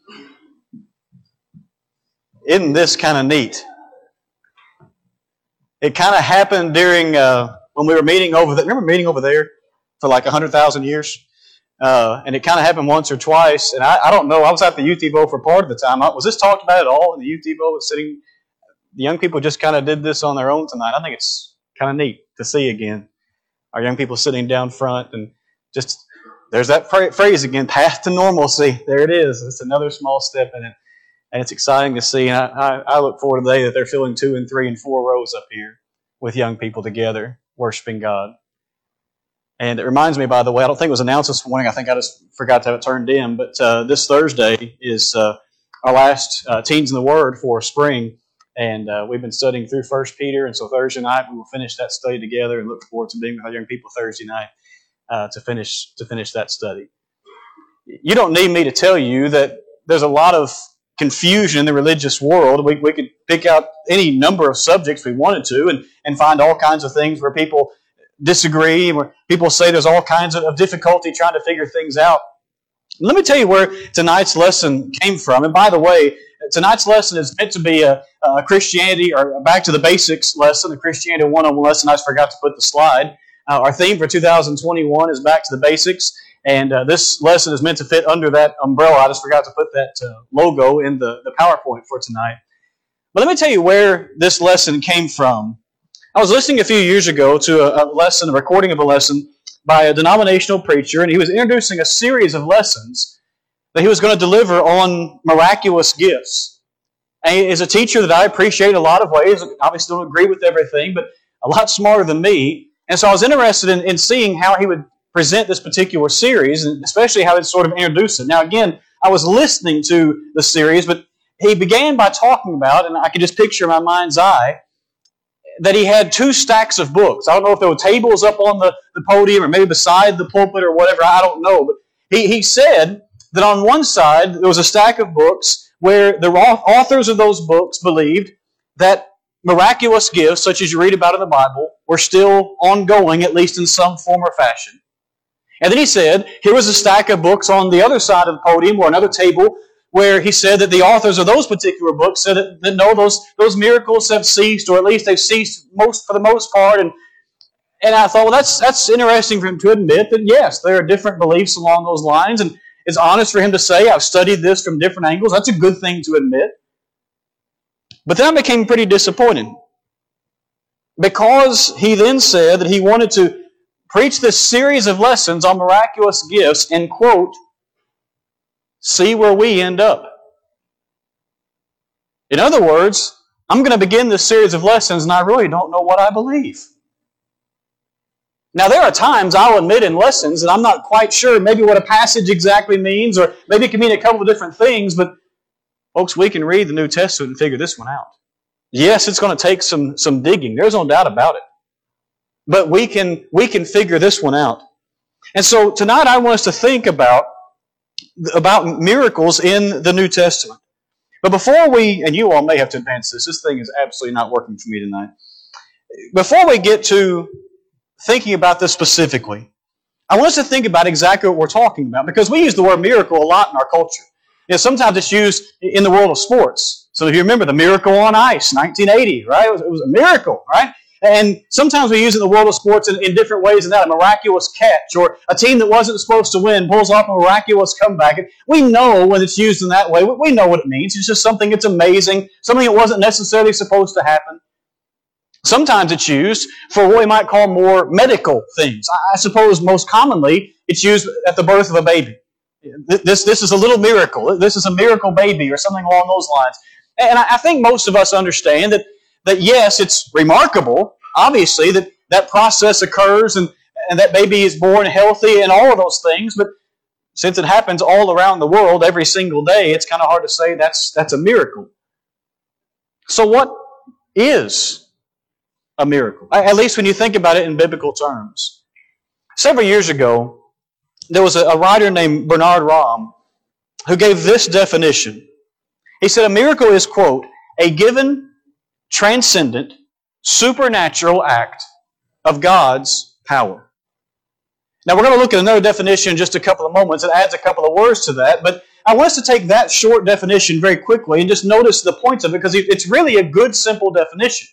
Isn't this kind of neat? It kind of happened during when we were meeting over there. Remember meeting over there for like 100,000 years? And it kind of happened once or twice. And I don't know. I was at the UTVO for part of the time. Was this talked about at all in the UTVO? Was sitting. The young people just kind of did this on their own tonight. I think it's kind of neat to see again. Our young people sitting down front and just, there's that phrase again, path to normalcy. There it is. It's another small step in it. And it's exciting to see. And I look forward to the day that they're filling 2 and 3 and 4 rows up here with young people together, worshiping God. And it reminds me, by the way, I don't think it was announced this morning. I think I just forgot to have it turned in. But this Thursday is our last Teens in the Word for spring. And we've been studying through 1 Peter. And so Thursday night we will finish that study together and look forward to being with our young people Thursday night to finish that study. You don't need me to tell you that there's a lot of confusion in the religious world. We could pick out any number of subjects we wanted to and find all kinds of things where people disagree, where people say there's all kinds of difficulty trying to figure things out. Let me tell you where tonight's lesson came from. And by the way, tonight's lesson is meant to be a Christianity or back to the basics lesson, a Christianity 101 lesson. I just forgot to put the slide. Our theme for 2021 is back to the basics. And this lesson is meant to fit under that umbrella. I just forgot to put that logo in the PowerPoint for tonight. But let me tell you where this lesson came from. I was listening a few years ago to a recording of a lesson by a denominational preacher, and he was introducing a series of lessons that he was going to deliver on miraculous gifts. And he is a teacher that I appreciate in a lot of ways. Obviously don't agree with everything, but a lot smarter than me. And so I was interested in seeing how he would present this particular series, and especially how he'd sort of introduce it. Now again, I was listening to the series, but he began by talking about, and I could just picture in my mind's eye, that he had 2 stacks of books. I don't know if there were tables up on the podium or maybe beside the pulpit or whatever. I don't know. But he said that on one side there was a stack of books where the authors of those books believed that miraculous gifts, such as you read about in the Bible, were still ongoing, at least in some form or fashion. And then he said, here was a stack of books on the other side of the podium or another table where he said that the authors of those particular books said that no, those miracles have ceased, or at least they've ceased for the most part. And I thought, well, that's interesting for him to admit that, yes, there are different beliefs along those lines. And it's honest for him to say, I've studied this from different angles. That's a good thing to admit. But then I became pretty disappointed, because he then said that he wanted to preach this series of lessons on miraculous gifts and, quote, see where we end up. In other words, I'm going to begin this series of lessons and I really don't know what I believe. Now, there are times, I'll admit, in lessons that I'm not quite sure maybe what a passage exactly means, or maybe it can mean a couple of different things, but folks, we can read the New Testament and figure this one out. Yes, it's going to take some digging. There's no doubt about it. But we can figure this one out. And so tonight I want us to think about miracles in the New Testament. But before and you all may have to advance this thing is absolutely not working for me tonight. Before we get to thinking about this specifically, I want us to think about exactly what we're talking about, because we use the word miracle a lot in our culture. Sometimes it's used in the world of sports. So if you remember the Miracle on Ice, 1980, right? It was a miracle, right? And sometimes we use it in the world of sports in different ways than that. A miraculous catch, or a team that wasn't supposed to win pulls off a miraculous comeback. And we know when it's used in that way. We know what it means. It's just something that's amazing, something that wasn't necessarily supposed to happen. Sometimes it's used for what we might call more medical things. I suppose most commonly it's used at the birth of a baby. This is a little miracle. This is a miracle baby, or something along those lines. And I think most of us understand that yes, it's remarkable, obviously, that process occurs and that baby is born healthy and all of those things. But since it happens all around the world every single day, it's kind of hard to say that's a miracle. So what is a miracle? At least when you think about it in biblical terms. Several years ago, there was a writer named Bernard Rahm who gave this definition. He said a miracle is, quote, a given, transcendent, supernatural act of God's power. Now we're going to look at another definition in just a couple of moments. It adds a couple of words to that, but I want us to take that short definition very quickly and just notice the points of it because it's really a good, simple definition.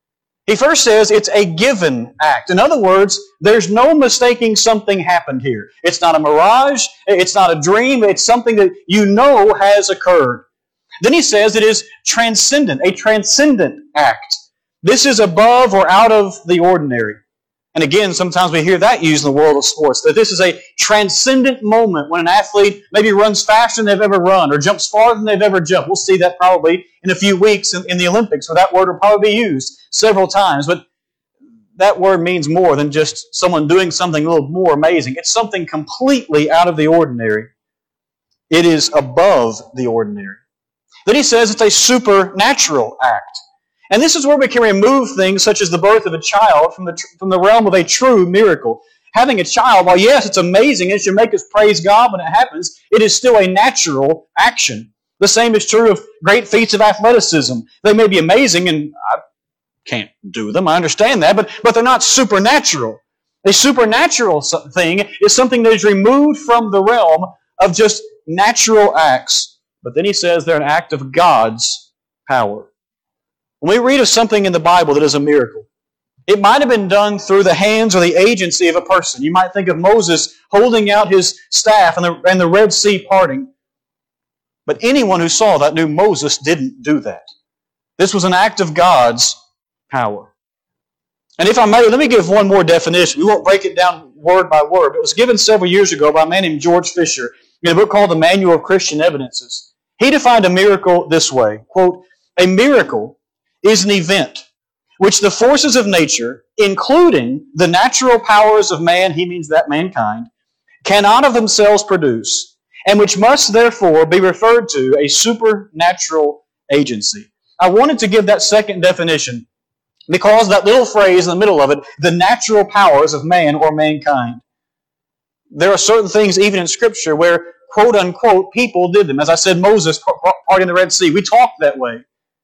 He first says it's a given act. In other words, there's no mistaking something happened here. It's not a mirage. It's not a dream. It's something that you know has occurred. Then he says it is transcendent, a transcendent act. This is above or out of the ordinary. And again, sometimes we hear that used in the world of sports, that this is a transcendent moment when an athlete maybe runs faster than they've ever run or jumps farther than they've ever jumped. We'll see that probably in a few weeks in the Olympics, where that word will probably be used several times. But that word means more than just someone doing something a little more amazing. It's something completely out of the ordinary. It is above the ordinary. Then he says it's a supernatural act. And this is where we can remove things such as the birth of a child from the realm of a true miracle. Having a child, while yes, it's amazing, it should make us praise God when it happens, it is still a natural action. The same is true of great feats of athleticism. They may be amazing, and I can't do them, I understand that, but they're not supernatural. A supernatural thing is something that is removed from the realm of just natural acts. But then he says they're an act of God's power. When we read of something in the Bible that is a miracle, it might have been done through the hands or the agency of a person. You might think of Moses holding out his staff and the Red Sea parting. But anyone who saw that knew Moses didn't do that. This was an act of God's power. And if I may, let me give one more definition. We won't break it down word by word. It was given several years ago by a man named George Fisher in a book called The Manual of Christian Evidences. He defined a miracle this way, quote, "A miracle is an event which the forces of nature, including the natural powers of man," he means that mankind, "cannot of themselves produce, and which must therefore be referred to a supernatural agency." I wanted to give that second definition because that little phrase in the middle of it, the natural powers of man or mankind. There are certain things even in Scripture where, quote unquote, people did them. As I said, Moses parting the Red Sea. We talk that way.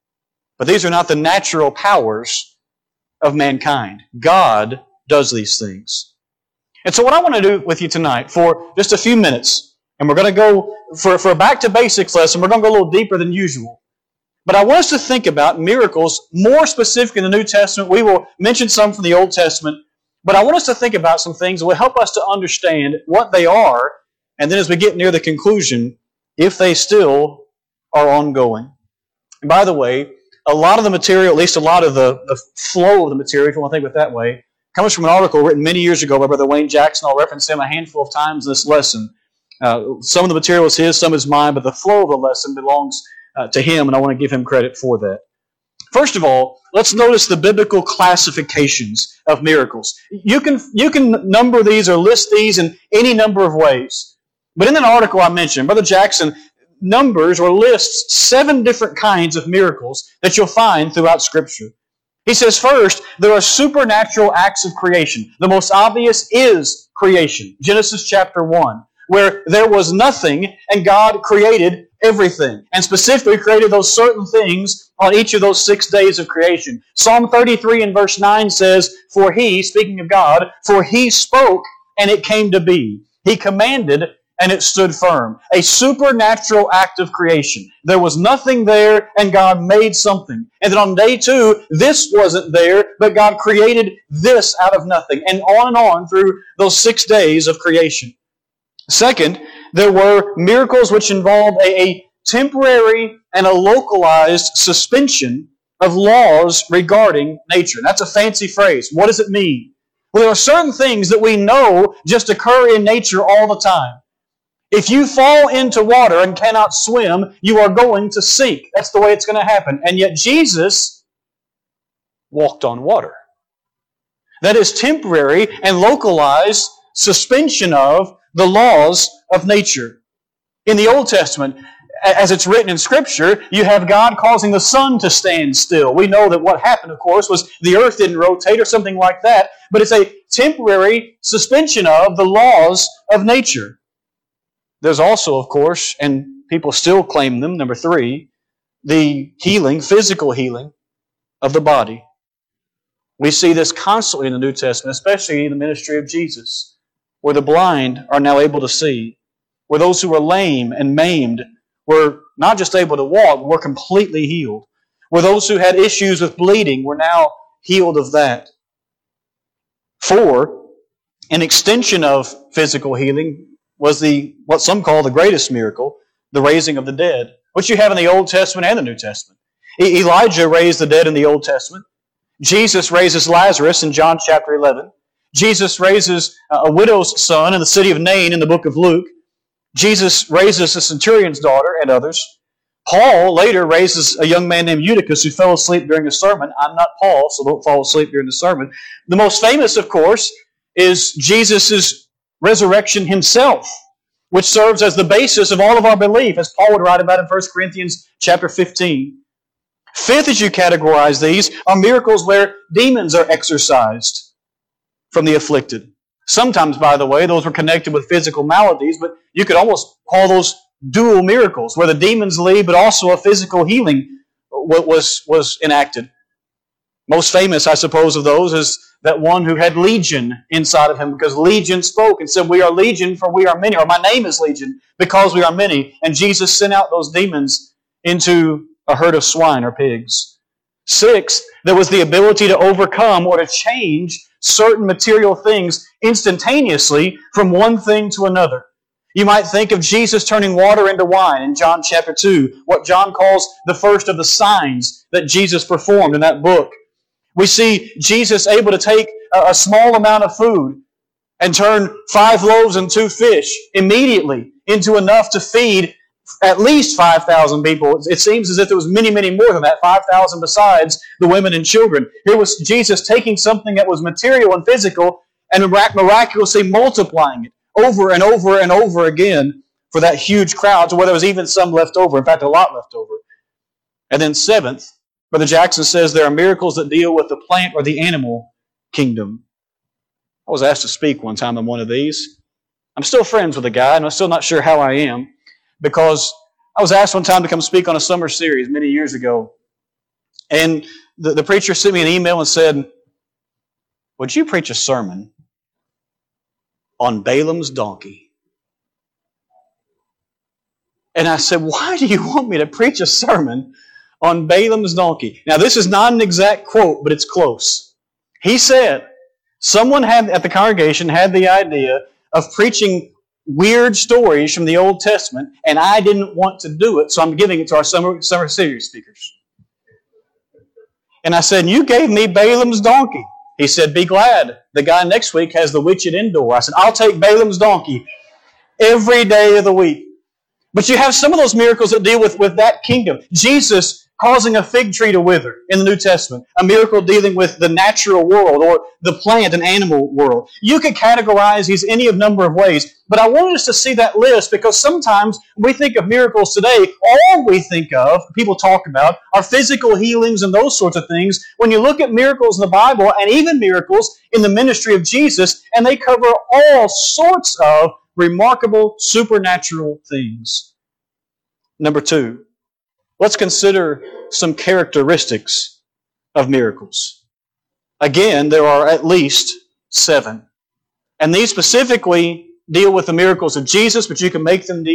But these are not the natural powers of mankind. God does these things. And so what I want to do with you tonight for just a few minutes, and we're going to go for a back to basics lesson, we're going to go a little deeper than usual. But I want us to think about miracles more specific in the New Testament. We will mention some from the Old Testament. But I want us to think about some things that will help us to understand what they are, and then as we get near the conclusion, if they still are ongoing. And by the way, a lot of the material, at least a lot of the flow of the material, if you want to think of it that way, comes from an article written many years ago by Brother Wayne Jackson. I'll reference him a handful of times in this lesson. Some of the material is his, some is mine, but the flow of the lesson belongs to him, and I want to give him credit for that. First of all, let's notice the biblical classifications of miracles. You can number these or list these in any number of ways. But in an article I mentioned, Brother Jackson numbers or lists 7 different kinds of miracles that you'll find throughout Scripture. He says, first, there are supernatural acts of creation. The most obvious is creation. Genesis chapter 1, where there was nothing and God created everything. And specifically created those certain things on each of those 6 days of creation. Psalm 33 and verse 9 says, "For He," speaking of God, "for He spoke and it came to be. He commanded and it stood firm." A supernatural act of creation. There was nothing there, and God made something. And then on day 2, this wasn't there, but God created this out of nothing. And on through those 6 days of creation. Second, there were miracles which involved a temporary and a localized suspension of laws regarding nature. That's a fancy phrase. What does it mean? Well, there are certain things that we know just occur in nature all the time. If you fall into water and cannot swim, you are going to sink. That's the way it's going to happen. And yet Jesus walked on water. That is temporary and localized suspension of the laws of nature. In the Old Testament, as it's written in Scripture, you have God causing the sun to stand still. We know that what happened, of course, was the earth didn't rotate or something like that, but it's a temporary suspension of the laws of nature. There's also, of course, and people still claim them, number 3, the healing, physical healing of the body. We see this constantly in the New Testament, especially in the ministry of Jesus, where the blind are now able to see. where those who were lame and maimed were not just able to walk, but were completely healed. Where those who had issues with bleeding were now healed of that. 4, an extension of physical healing was what some call the greatest miracle, the raising of the dead, which you have in the Old Testament and the New Testament. Elijah raised the dead in the Old Testament. Jesus raises Lazarus in John chapter 11. Jesus raises a widow's son in the city of Nain in the book of Luke. Jesus raises the centurion's daughter and others. Paul later raises a young man named Eutychus who fell asleep during a sermon. I'm not Paul, so don't fall asleep during the sermon. The most famous, of course, is Jesus' resurrection himself, which serves as the basis of all of our belief, as Paul would write about in 1 Corinthians chapter 15. 5th, as you categorize these, are miracles where demons are exorcised from the afflicted. Sometimes, by the way, those were connected with physical maladies, but you could almost call those dual miracles, where the demons leave, but also a physical healing was enacted. Most famous, I suppose, of those is that one who had legion inside of him, because Legion spoke and said, "We are legion, for we are many," or "My name is Legion, because we are many." And Jesus sent out those demons into a herd of swine or pigs. 6, there was the ability to overcome or to change certain material things instantaneously from one thing to another. You might think of Jesus turning water into wine in John chapter 2, what John calls the first of the signs that Jesus performed in that book. We see Jesus able to take a small amount of food and turn 5 loaves and 2 fish immediately into enough to feed at least 5,000 people. It seems as if there was many, many more than that, 5,000 besides the women and children. Here was Jesus taking something that was material and physical and miraculously multiplying it over and over and over again for that huge crowd, to where there was even some left over. In fact, a lot left over. And then 7th, Brother Jackson says there are miracles that deal with the plant or the animal kingdom. I was asked to speak one time on one of these. I'm still friends with a guy, and I'm still not sure how I am, because I was asked one time to come speak on a summer series many years ago. And the preacher sent me an email and said, "Would you preach a sermon on Balaam's donkey?" And I said, "Why do you want me to preach a sermon on Balaam's donkey?" Now, this is not an exact quote, but it's close. He said, someone at the congregation had the idea of preaching weird stories from the Old Testament, and I didn't want to do it, so I'm giving it to our summer series speakers. And I said, "You gave me Balaam's donkey." He said, "Be glad. The guy next week has the witch at Endor." I said, "I'll take Balaam's donkey every day of the week." But you have some of those miracles that deal with that kingdom. Jesus causing a fig tree to wither in the New Testament. A miracle dealing with the natural world or the plant and animal world. You could categorize these any of number of ways. But I wanted us to see that list, because sometimes when we think of miracles today, all we think of, people talk about, are physical healings and those sorts of things. When you look at miracles in the Bible, and even miracles in the ministry of Jesus, and they cover all sorts of remarkable supernatural things. Number 2. Let's consider some characteristics of miracles. Again, there are at least 7. And these specifically deal with the miracles of Jesus, but you can make them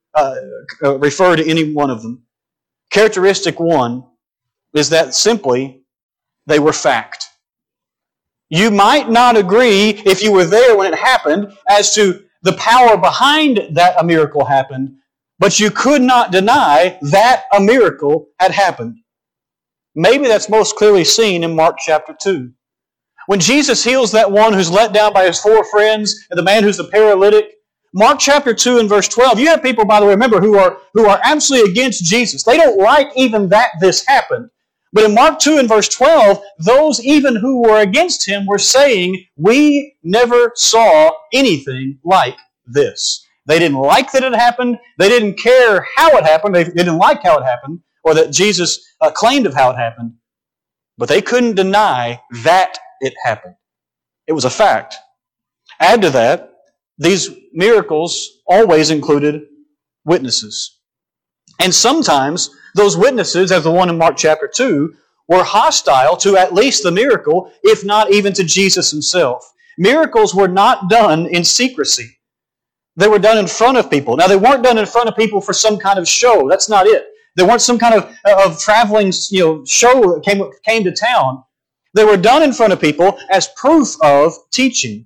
refer to any one of them. Characteristic 1 is that simply they were fact. You might not agree, if you were there when it happened, as to the power behind that a miracle happened, but you could not deny that a miracle had happened. Maybe that's most clearly seen in Mark chapter 2. When Jesus heals that one who's let down by his 4 friends, and the man who's the paralytic, Mark chapter 2 and verse 12, you have people, by the way, remember, who are absolutely against Jesus. They don't like even that this happened. But in Mark 2 and verse 12, those even who were against him were saying, "We never saw anything like this." They didn't like that it happened. They didn't care how it happened. They didn't like how it happened, or that Jesus claimed of how it happened. But they couldn't deny that it happened. It was a fact. Add to that, these miracles always included witnesses. And sometimes those witnesses, as the one in Mark chapter 2, were hostile to at least the miracle, if not even to Jesus himself. Miracles were not done in secrecy. They were done in front of people. Now, they weren't done in front of people for some kind of show. That's not it. They weren't some kind of traveling show that came to town. They were done in front of people as proof of teaching.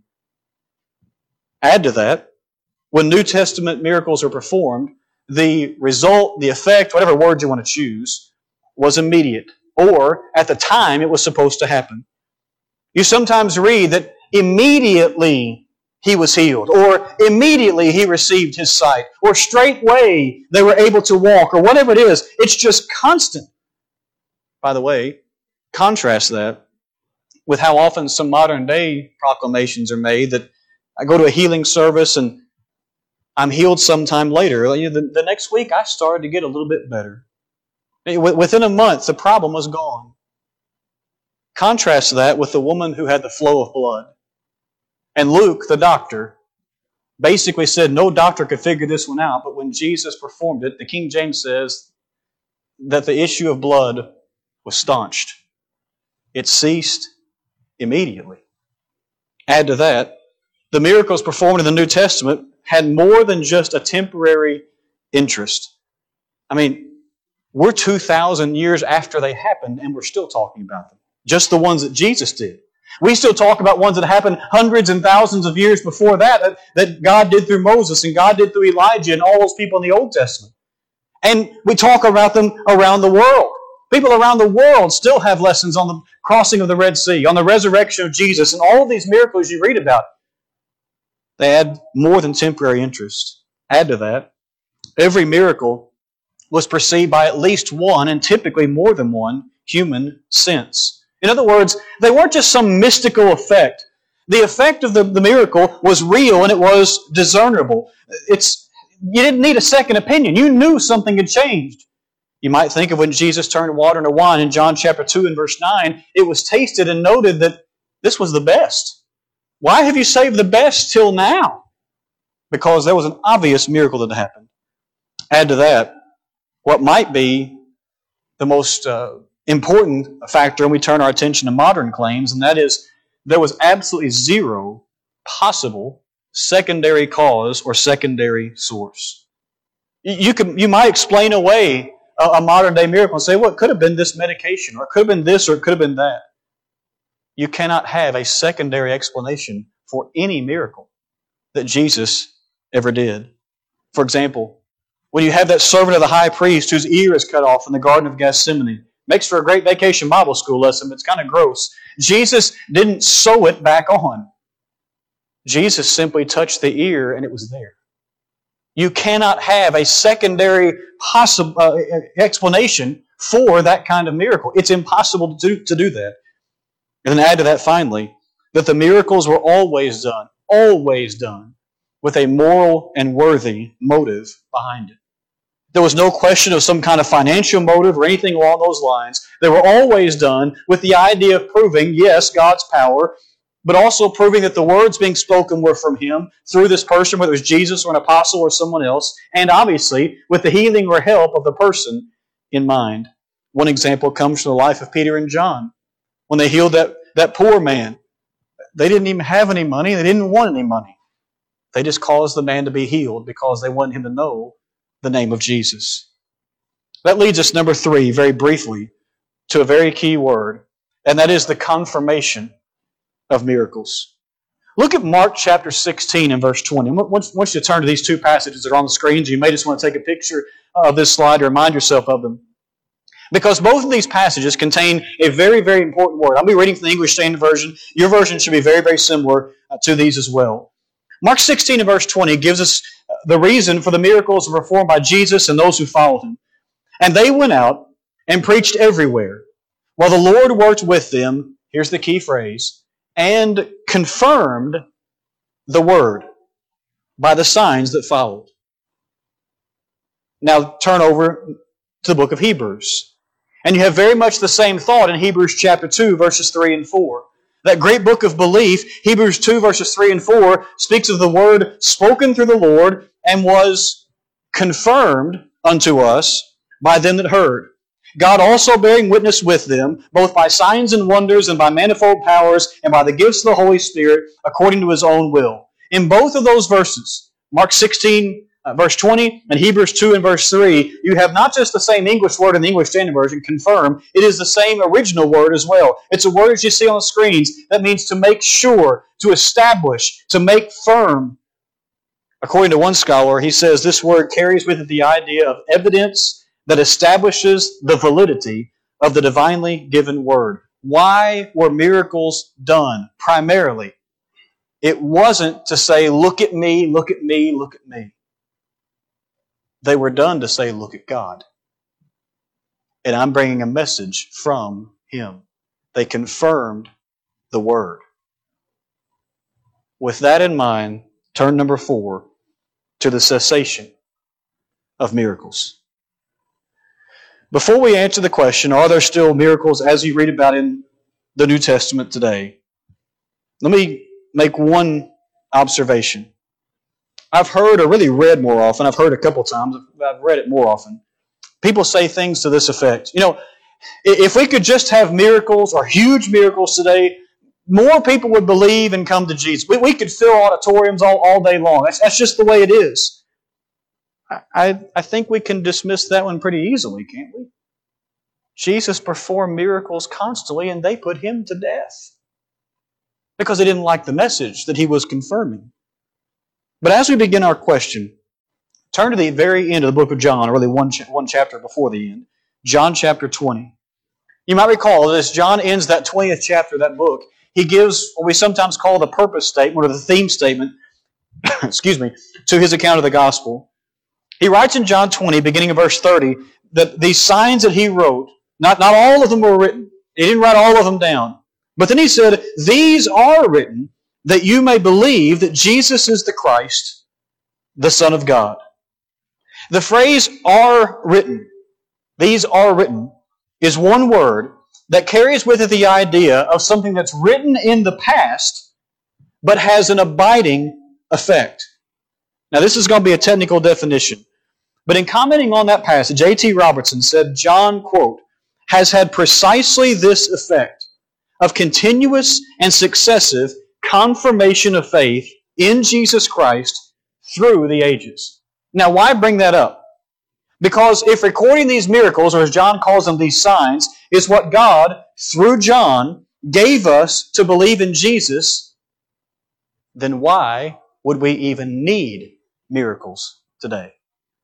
Add to that, when New Testament miracles are performed, the result, the effect, whatever word you want to choose, was immediate. Or, at the time, it was supposed to happen. You sometimes read that immediately he was healed, or immediately he received his sight, or straightway they were able to walk, or whatever it is. It's just constant. By the way, contrast that with how often some modern day proclamations are made that I go to a healing service and I'm healed sometime later. The next week I started to get a little bit better. Within a month, the problem was gone. Contrast that with the woman who had the flow of blood. And Luke, the doctor, basically said no doctor could figure this one out, but when Jesus performed it, the King James says that the issue of blood was staunched. It ceased immediately. Add to that, the miracles performed in the New Testament had more than just a temporary interest. I mean, we're 2,000 years after they happened, and we're still talking about them. Just the ones that Jesus did. We still talk about ones that happened hundreds and thousands of years before that God did through Moses and God did through Elijah and all those people in the Old Testament. And we talk about them around the world. People around the world still have lessons on the crossing of the Red Sea, on the resurrection of Jesus, and all of these miracles you read about. They had more than temporary interest. Add to that, every miracle was preceded by at least one, and typically more than one, human sense. In other words, they weren't just some mystical effect. The effect of the miracle was real and it was discernible. You didn't need a second opinion. You knew something had changed. You might think of when Jesus turned water into wine in John chapter 2 and verse 9, it was tasted and noted that this was the best. Why have you saved the best till now? Because there was an obvious miracle that happened. Add to that, what might be the most important factor, and we turn our attention to modern claims, and that is there was absolutely zero possible secondary cause or secondary source. You might explain away a modern day miracle and say, well, it could have been this medication, or it could have been this, or it could have been that. You cannot have a secondary explanation for any miracle that Jesus ever did. For example, when you have that servant of the high priest whose ear is cut off in the Garden of Gethsemane, makes for a great vacation Bible school lesson, but it's kind of gross. Jesus didn't sew it back on. Jesus simply touched the ear and it was there. You cannot have a secondary explanation for that kind of miracle. It's impossible to do that. And then add to that finally, that the miracles were always done with a moral and worthy motive behind it. There was no question of some kind of financial motive or anything along those lines. They were always done with the idea of proving, yes, God's power, but also proving that the words being spoken were from Him through this person, whether it was Jesus or an apostle or someone else, and obviously with the healing or help of the person in mind. One example comes from the life of Peter and John. When they healed that poor man, they didn't even have any money. They didn't want any money. They just caused the man to be healed because they wanted him to know the name of Jesus. That leads us, number 3, very briefly, to a very key word, and that is the confirmation of miracles. Look at Mark chapter 16 and verse 20. I want you to turn to these two passages that are on the screens. You may just want to take a picture of this slide to remind yourself of them. Because both of these passages contain a very, very important word. I'll be reading from the English Standard Version. Your version should be very, very similar to these as well. Mark 16 and verse 20 gives us the reason for the miracles performed by Jesus and those who followed Him. And they went out and preached everywhere, while the Lord worked with them, here's the key phrase, and confirmed the word by the signs that followed. Now turn over to the book of Hebrews. And you have very much the same thought in Hebrews chapter 2, verses 3 and 4. That great book of belief, Hebrews 2, verses 3 and 4, speaks of the word spoken through the Lord and was confirmed unto us by them that heard. God also bearing witness with them, both by signs and wonders and by manifold powers and by the gifts of the Holy Spirit, according to His own will. In both of those verses, Mark 16, verse 20, and Hebrews 2 and verse 3, you have not just the same English word in the English Standard Version, confirm, it is the same original word as well. It's a word as you see on the screens that means to make sure, to establish, to make firm. According to one scholar, he says this word carries with it the idea of evidence that establishes the validity of the divinely given word. Why were miracles done? Primarily, it wasn't to say, look at me, look at me, look at me. They were done to say, look at God. And I'm bringing a message from Him. They confirmed the Word. With that in mind, turn number 4 to the cessation of miracles. Before we answer the question, are there still miracles as you read about in the New Testament today? Let me make one observation. I've heard, or really read more often, I've heard a couple times, I've read it more often. People say things to this effect. If we could just have miracles or huge miracles today, more people would believe and come to Jesus. We could fill auditoriums all day long. That's just the way it is. I think we can dismiss that one pretty easily, can't we? Jesus performed miracles constantly, and they put Him to death because they didn't like the message that He was confirming. But as we begin our question, turn to the very end of the book of John, or really one chapter before the end, John chapter 20. You might recall that as John ends that 20th chapter of that book, he gives what we sometimes call the purpose statement or the theme statement, to his account of the gospel. He writes in John 20, beginning of verse 30, that these signs that he wrote, not all of them were written. He didn't write all of them down. But then he said, these are written that you may believe that Jesus is the Christ, the Son of God. The phrase are written, these are written, is one word that carries with it the idea of something that's written in the past but has an abiding effect. Now this is going to be a technical definition, but in commenting on that passage, A.T. Robertson said, John, quote, has had precisely this effect of continuous and successive confirmation of faith in Jesus Christ through the ages. Now, why bring that up? Because if recording these miracles, or as John calls them, these signs, is what God, through John, gave us to believe in Jesus, then why would we even need miracles today?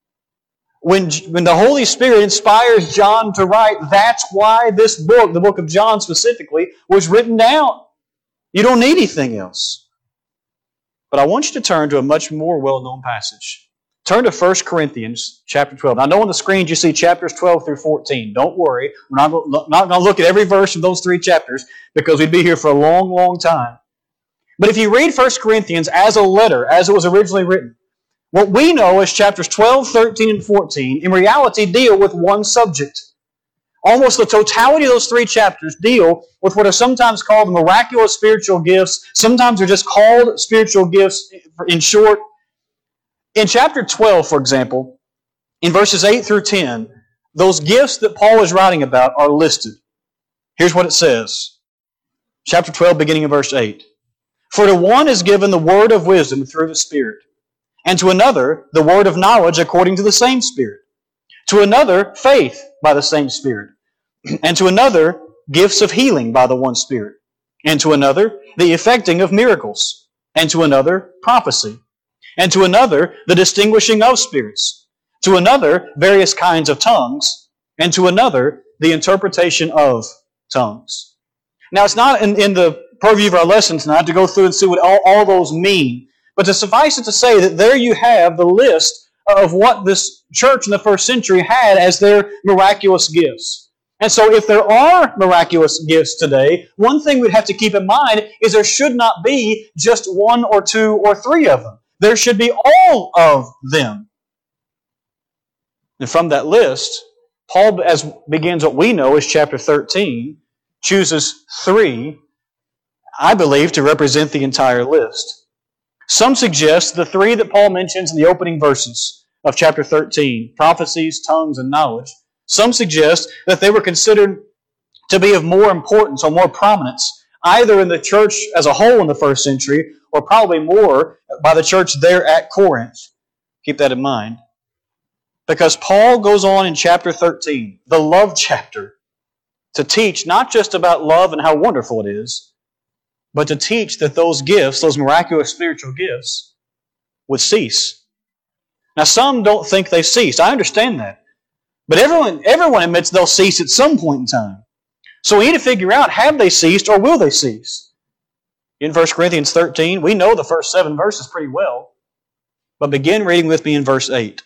When the Holy Spirit inspires John to write, that's why this book, the book of John specifically, was written down. You don't need anything else. But I want you to turn to a much more well-known passage. Turn to 1 Corinthians chapter 12. Now, I know on the screens you see chapters 12 through 14. Don't worry. We're not going to look at every verse of those 3 chapters because we'd be here for a long, long time. But if you read 1 Corinthians as a letter, as it was originally written, what we know as chapters 12, 13, and 14 in reality deal with one subject. Almost the totality of those 3 chapters deal with what are sometimes called miraculous spiritual gifts. Sometimes they're just called spiritual gifts in short. In chapter 12, for example, in verses 8 through 10, those gifts that Paul is writing about are listed. Here's what it says. Chapter 12, beginning of verse 8. For to one is given the word of wisdom through the Spirit, and to another the word of knowledge according to the same Spirit. To another, faith by the same Spirit. And to another, gifts of healing by the one Spirit. And to another, the effecting of miracles. And to another, prophecy. And to another, the distinguishing of spirits. To another, various kinds of tongues. And to another, the interpretation of tongues. Now, it's not in the purview of our lesson tonight to go through and see what all those mean. But to suffice it to say that there you have the list of what this church in the first century had as their miraculous gifts. And so if there are miraculous gifts today, one thing we'd have to keep in mind is there should not be just 1 or 2 or 3 of them. There should be all of them. And from that list, Paul, as begins what we know as chapter 13, chooses 3, I believe, to represent the entire list. Some suggest the 3 that Paul mentions in the opening verses of chapter 13, prophecies, tongues, and knowledge, some suggest that they were considered to be of more importance or more prominence, either in the church as a whole in the first century or probably more, by the church there at Corinth. Keep that in mind. Because Paul goes on in chapter 13, the love chapter, to teach not just about love and how wonderful it is, but to teach that those gifts, those miraculous spiritual gifts, would cease. Now, some don't think they ceased. I understand that. But everyone admits they'll cease at some point in time. So we need to figure out, have they ceased or will they cease? In 1 Corinthians 13, we know the first 7 verses pretty well. But begin reading with me in verse 8.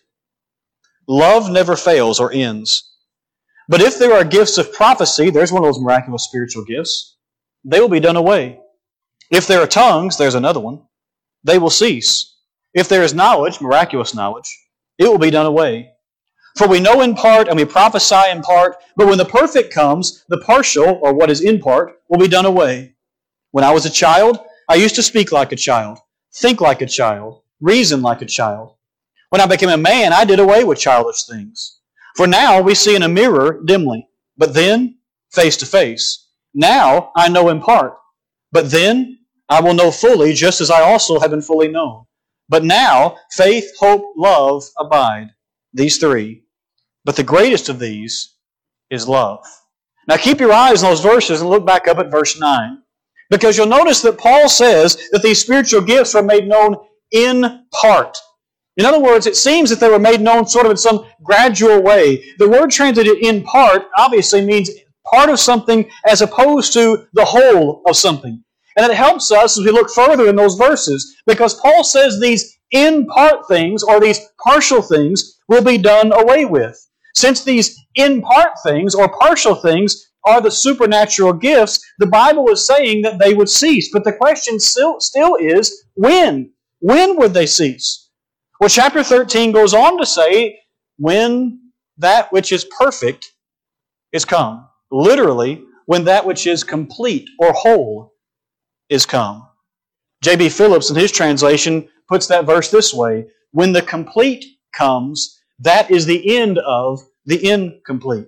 Love never fails or ends. But if there are gifts of prophecy, there's one of those miraculous spiritual gifts, they will be done away. If there are tongues, there's another one, they will cease. If there is knowledge, miraculous knowledge, it will be done away. For we know in part and we prophesy in part, but when the perfect comes, the partial, or what is in part, will be done away. When I was a child, I used to speak like a child, think like a child, reason like a child. When I became a man, I did away with childish things. For now we see in a mirror dimly, but then face to face. Now I know in part, but then I will know fully, just as I also have been fully known. But now faith, hope, love abide, these 3. But the greatest of these is love. Now keep your eyes on those verses and look back up at verse 9. Because you'll notice that Paul says that these spiritual gifts are made known in part. In other words, it seems that they were made known sort of in some gradual way. The word translated in part obviously means part of something as opposed to the whole of something. And it helps us as we look further in those verses because Paul says these in part things or these partial things will be done away with. Since these in part things or partial things are the supernatural gifts, the Bible is saying that they would cease. But the question still is, when? When would they cease? Well, chapter 13 goes on to say, when that which is perfect is come. Literally, when that which is complete or whole is come. J.B. Phillips, in his translation, puts that verse this way, when the complete comes, that is the end of the incomplete.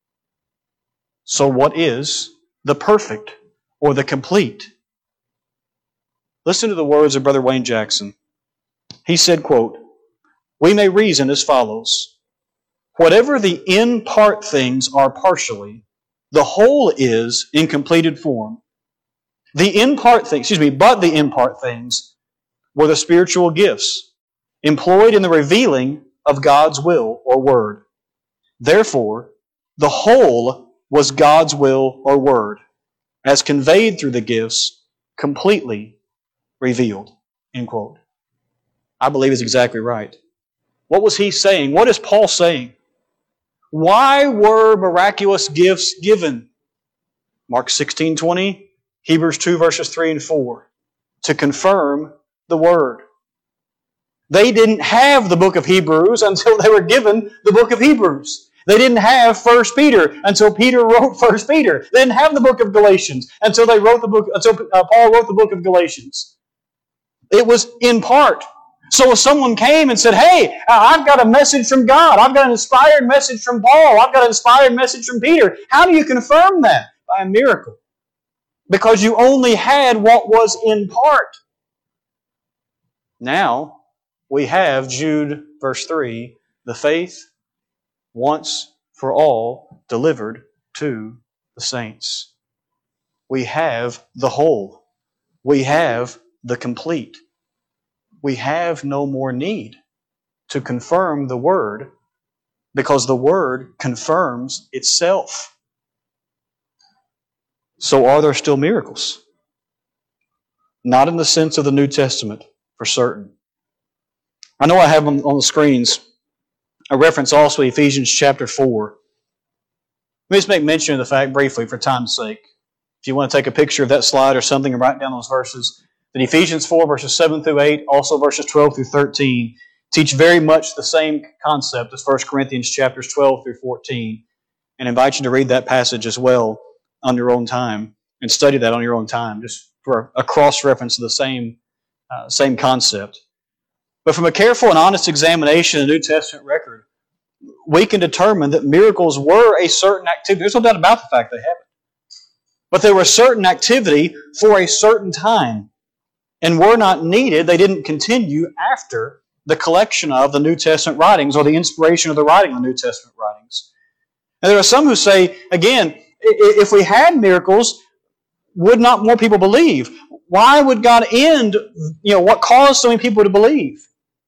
So what is the perfect or the complete? Listen to the words of Brother Wayne Jackson. He said, quote, we may reason as follows. Whatever the in part things are partially, the whole is in completed form. But the in part things were the spiritual gifts employed in the revealing of God's will or word. Therefore, the whole was God's will or word, as conveyed through the gifts, completely revealed. End quote. I believe he's exactly right. What was he saying? What is Paul saying? Why were miraculous gifts given? Mark 16:20, Hebrews 2 verses 3 and 4. To confirm the Word. They didn't have the book of Hebrews until they were given the book of Hebrews. They didn't have 1 Peter until Peter wrote 1 Peter. They didn't have the book of Galatians until Paul wrote the book of Galatians. It was in part. So if someone came and said, hey, I've got a message from God. I've got an inspired message from Paul. I've got an inspired message from Peter. How do you confirm that? By a miracle. Because you only had what was in part. Now, we have Jude verse 3, the faith once for all delivered to the saints. We have the whole. We have the complete. We have no more need to confirm the Word because the Word confirms itself. So are there still miracles? Not in the sense of the New Testament, for certain. I know I have them on the screens. I reference also Ephesians chapter 4. Let me just make mention of the fact briefly for time's sake. If you want to take a picture of that slide or something and write down those verses, that Ephesians 4 verses 7 through 8, also verses 12 through 13, teach very much the same concept as 1 Corinthians chapters 12 through 14. And I invite you to read that passage as well on your own time and study that on your own time, just for a cross-reference to the same concept. But from a careful and honest examination of the New Testament record, we can determine that miracles were a certain activity. There's no doubt about the fact they happened. But they were a certain activity for a certain time. and were not needed. They didn't continue after the collection of the New Testament writings or the inspiration of the writing of the New Testament writings. And there are some who say, again, if we had miracles, would not more people believe? Why would God end, what caused so many people to believe?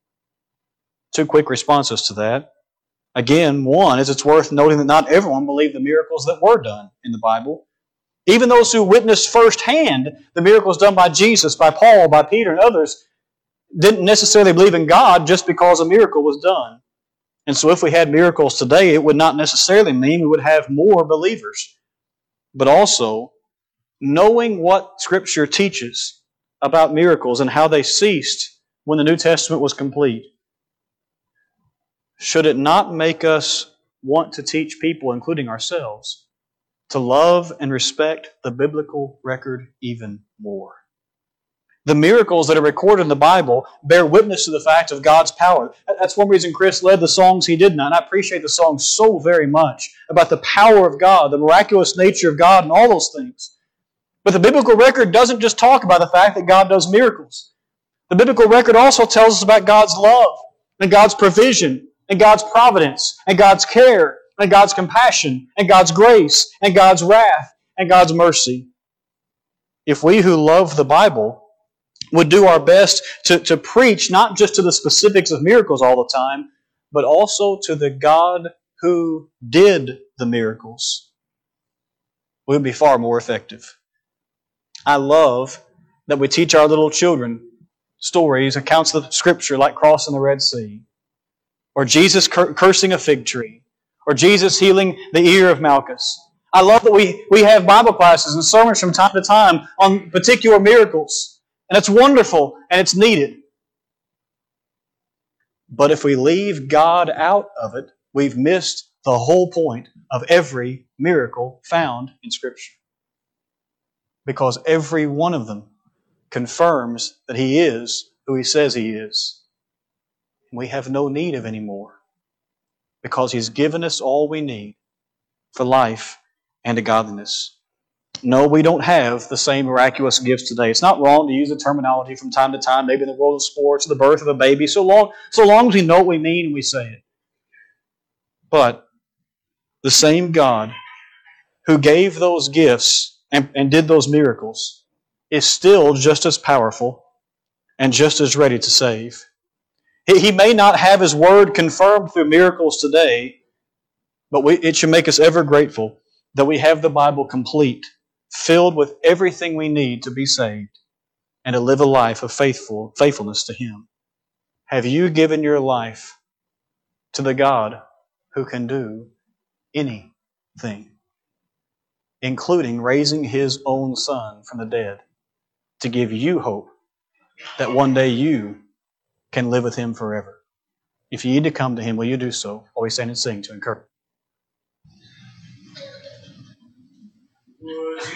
Two quick responses to that. Again, one is it's worth noting that not everyone believed the miracles that were done in the Bible. Even those who witnessed firsthand the miracles done by Jesus, by Paul, by Peter, and others, didn't necessarily believe in God just because a miracle was done. And so if we had miracles today, it would not necessarily mean we would have more believers. But also, knowing what Scripture teaches about miracles and how they ceased when the New Testament was complete, should it not make us want to teach people, including ourselves, to love and respect the biblical record even more? The miracles that are recorded in the Bible bear witness to the fact of God's power. That's one reason Chris led the songs he did, and I appreciate the songs so very much about the power of God, the miraculous nature of God, and all those things. But the biblical record doesn't just talk about the fact that God does miracles. The biblical record also tells us about God's love and God's provision and God's providence and God's care and God's compassion and God's grace and God's wrath and God's mercy. If we who love the Bible would do our best to preach not just to the specifics of miracles all the time, but also to the God who did the miracles, we would be far more effective. I love that we teach our little children stories, accounts of the Scripture like crossing the Red Sea, or Jesus cursing a fig tree, or Jesus healing the ear of Malchus. I love that we have Bible classes and sermons from time to time on particular miracles. And it's wonderful and it's needed. But if we leave God out of it, we've missed the whole point of every miracle found in Scripture. Because every one of them confirms that He is who He says He is. We have no need of any more, because He's given us all we need for life and to godliness. No, we don't have the same miraculous gifts today. It's not wrong to use the terminology from time to time, maybe in the world of sports, the birth of a baby, so long as we know what we mean and we say it. But the same God who gave those gifts and did those miracles is still just as powerful and just as ready to save. He may not have His Word confirmed through miracles today, but it should make us ever grateful that we have the Bible complete, filled with everything we need to be saved and to live a life of faithfulness to Him. Have you given your life to the God who can do anything, including raising His own Son from the dead to give you hope that one day you can live with Him forever? If you need to come to Him, will you do so? While we stand and sing to encourage.